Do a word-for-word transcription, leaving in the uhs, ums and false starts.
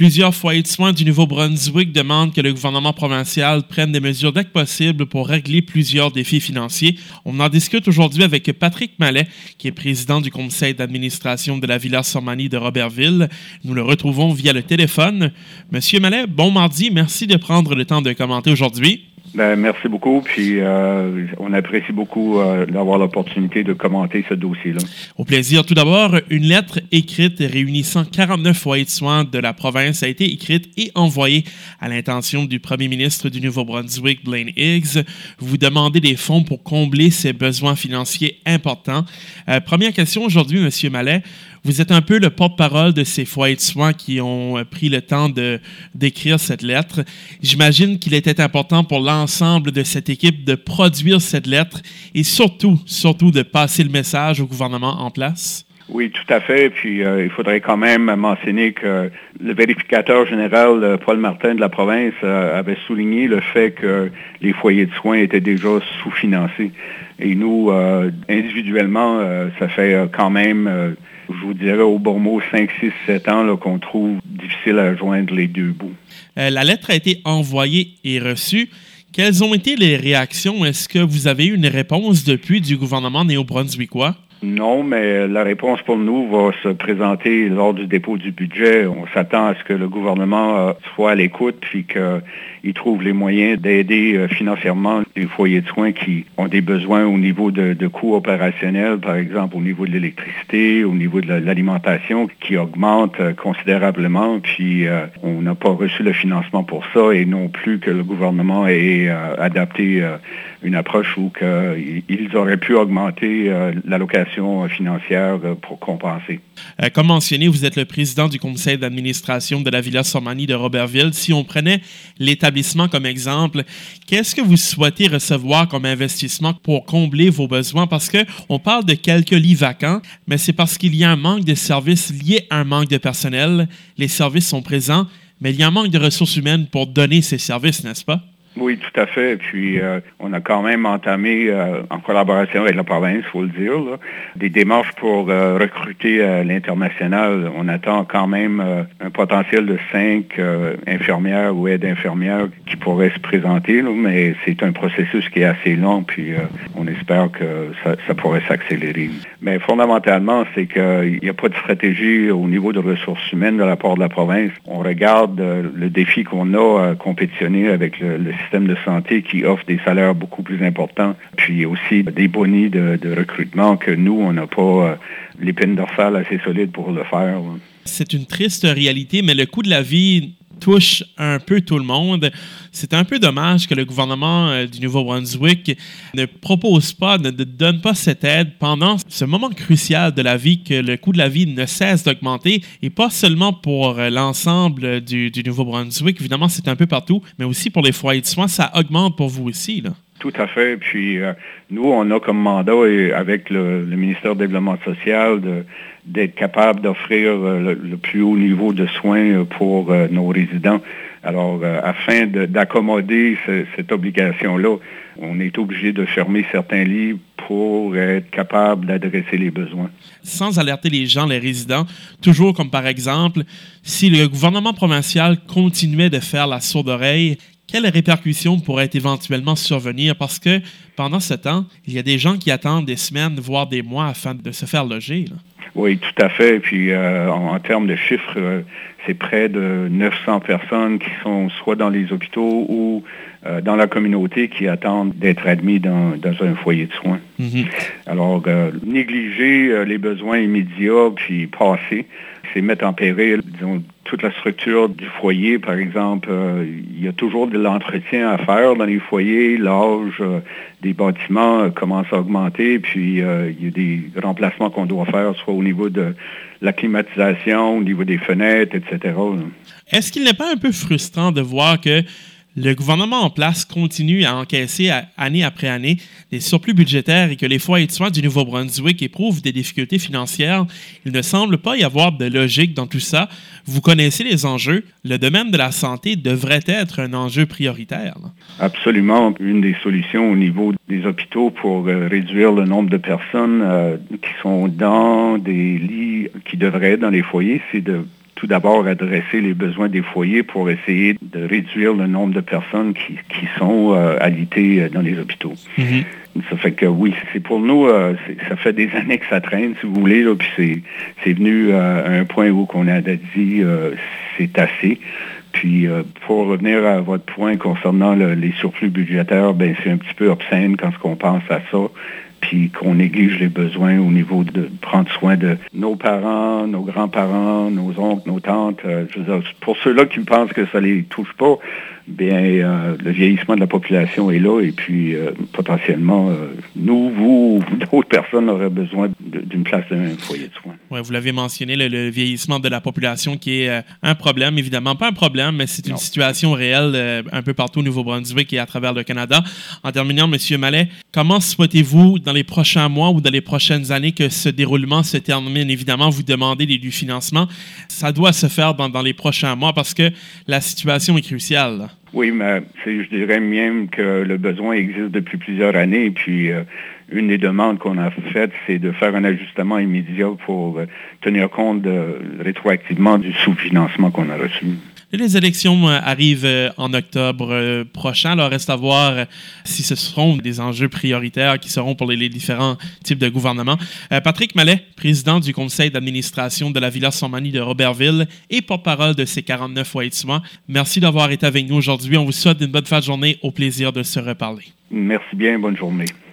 Plusieurs foyers de soins du Nouveau-Brunswick demandent que le gouvernement provincial prenne des mesures dès que possible pour régler plusieurs défis financiers. On en discute aujourd'hui avec Patrick Mallet, qui est président du conseil d'administration de la Villa Sormani de Robertville. Nous le retrouvons via le téléphone. Monsieur Mallet, bon mardi. Merci de prendre le temps de commenter aujourd'hui. Ben, merci beaucoup, puis euh, on apprécie beaucoup euh, d'avoir l'opportunité de commenter ce dossier-là. Au plaisir. Tout d'abord, une lettre écrite réunissant quarante-neuf foyers de soins de la province a été écrite et envoyée à l'intention du premier ministre du Nouveau-Brunswick, Blaine Higgs. Vous demandez des fonds pour combler ces besoins financiers importants. Euh, première question aujourd'hui, Monsieur Mallet. Vous êtes un peu le porte-parole de ces foyers de soins qui ont pris le temps de, d'écrire cette lettre. J'imagine qu'il était important pour l'ensemble de cette équipe de produire cette lettre et surtout, surtout de passer le message au gouvernement en place. Oui, tout à fait. Puis euh, il faudrait quand même mentionner que le vérificateur général, euh, Paul Martin de la province, euh, avait souligné le fait que les foyers de soins étaient déjà sous-financés. Et nous, euh, individuellement, euh, ça fait euh, quand même... Euh, je vous dirais au bon mot, cinq, six, sept ans là, qu'on trouve difficile à joindre les deux bouts. Euh, la lettre a été envoyée et reçue. Quelles ont été les réactions? Est-ce que vous avez eu une réponse depuis du gouvernement néo-brunswickois? Non, mais la réponse pour nous va se présenter lors du dépôt du budget. On s'attend à ce que le gouvernement soit à l'écoute puis qu'il trouve les moyens d'aider financièrement les foyers de soins qui ont des besoins au niveau de, de coûts opérationnels, par exemple au niveau de l'électricité, au niveau de l'alimentation qui augmente considérablement. Puis euh, on n'a pas reçu le financement pour ça et non plus que le gouvernement ait euh, adapté euh, une approche où qu'ils auraient pu augmenter euh, l'allocation financière euh, pour compenser. Euh, comme mentionné, vous êtes le président du conseil d'administration de la Villa Sormani de Robertville. Si on prenait l'établissement comme exemple, qu'est-ce que vous souhaitez recevoir comme investissement pour combler vos besoins? Parce qu'on parle de quelques lits vacants, mais c'est parce qu'il y a un manque de services lié à un manque de personnel. Les services sont présents, mais il y a un manque de ressources humaines pour donner ces services, n'est-ce pas? Oui, tout à fait. Puis, euh, on a quand même entamé, euh, en collaboration avec la province, il faut le dire, là, des démarches pour euh, recruter à l'international. On attend quand même euh, un potentiel de cinq euh, infirmières ou aides infirmières qui pourraient se présenter, là, mais c'est un processus qui est assez long, puis euh, on espère que ça, ça pourrait s'accélérer. Mais fondamentalement, c'est qu'il n'y a pas de stratégie au niveau de ressources humaines de la part de la province. On regarde euh, le défi qu'on a à compétitionner avec le, le système de santé qui offre des salaires beaucoup plus importants, puis aussi des bonus de, de recrutement que nous, on n'a pas euh, l'épine dorsale assez solide pour le faire. Là. C'est une triste réalité, mais le coût de la vie touche un peu tout le monde. C'est un peu dommage que le gouvernement euh, du Nouveau-Brunswick ne propose pas, ne, ne donne pas cette aide pendant ce moment crucial de la vie, que le coût de la vie ne cesse d'augmenter, et pas seulement pour euh, l'ensemble du, du Nouveau-Brunswick, évidemment c'est un peu partout, mais aussi pour les foyers de soins, ça augmente pour vous aussi, là. Tout à fait. Puis euh, nous, on a comme mandat, et avec le, le ministère du Développement social, de, d'être capable d'offrir euh, le, le plus haut niveau de soins pour euh, nos résidents. Alors, euh, afin de, d'accommoder ce, cette obligation-là, on est obligé de fermer certains lits pour être capable d'adresser les besoins. Sans alerter les gens, les résidents, toujours comme par exemple, si le gouvernement provincial continuait de faire la sourde oreille, quelles répercussions pourraient éventuellement survenir? Parce que pendant ce temps, il y a des gens qui attendent des semaines, voire des mois afin de se faire loger, là. Oui, tout à fait. Puis euh, en, en termes de chiffres, euh, c'est près de neuf cents personnes qui sont soit dans les hôpitaux ou euh, dans la communauté qui attendent d'être admis dans, dans un foyer de soins. Mm-hmm. Alors, euh, négliger euh, les besoins immédiats puis passer, c'est mettre en péril, disons, toute la structure du foyer. Par exemple, euh, il y a toujours de l'entretien à faire dans les foyers. L'âge euh, des bâtiments euh, commence à augmenter, puis euh, il y a des remplacements qu'on doit faire, soit au niveau de la climatisation, au niveau des fenêtres, et cetera. Est-ce qu'il n'est pas un peu frustrant de voir que le gouvernement en place continue à encaisser à, année après année des surplus budgétaires et que les foyers de soins du Nouveau-Brunswick éprouvent des difficultés financières? Il ne semble pas y avoir de logique dans tout ça. Vous connaissez les enjeux. Le domaine de la santé devrait être un enjeu prioritaire, là. Absolument. Une des solutions au niveau des hôpitaux pour euh, réduire le nombre de personnes euh, qui sont dans des lits qui devraient être dans les foyers, c'est de tout d'abord adresser les besoins des foyers pour essayer de réduire le nombre de personnes qui, qui sont euh, alitées dans les hôpitaux. Mm-hmm. Ça fait que oui, c'est pour nous, euh, c'est, ça fait des années que ça traîne, si vous voulez, là, puis c'est, c'est venu euh, à un point où on a dit euh, c'est assez. Puis euh, pour revenir à votre point concernant le, les surplus budgétaires, ben c'est un petit peu obscène quand on pense à ça, puis qu'on néglige les besoins au niveau de prendre soin de nos parents, nos grands-parents, nos oncles, nos tantes. Euh, je veux dire, pour ceux-là qui pensent que ça les touche pas, bien, euh, le vieillissement de la population est là et puis euh, potentiellement, euh, nous, vous, d'autres personnes auraient besoin de, d'une place d'un foyer de soins. Oui, vous l'avez mentionné, le, le vieillissement de la population qui est euh, un problème, évidemment pas un problème, mais c'est une non. situation réelle euh, un peu partout au Nouveau-Brunswick et à travers le Canada. En terminant, M. Mallet, comment souhaitez-vous dans les prochains mois ou dans les prochaines années que ce déroulement se termine? Évidemment, vous demandez du financement. Ça doit se faire dans, dans les prochains mois parce que la situation est cruciale. Là. Oui, mais je dirais même que le besoin existe depuis plusieurs années. Et puis, euh, une des demandes qu'on a faites, c'est de faire un ajustement immédiat pour euh, tenir compte de, rétroactivement du sous-financement qu'on a reçu. Les élections arrivent en octobre prochain. Alors, reste à voir si ce seront des enjeux prioritaires qui seront pour les différents types de gouvernements. Patrick Mallet, président du conseil d'administration de la Villa Sommani de Robertville et porte-parole de ces quarante-neuf foyers de soins. Merci d'avoir été avec nous aujourd'hui. On vous souhaite une bonne fin de journée. Au plaisir de se reparler. Merci bien. Bonne journée.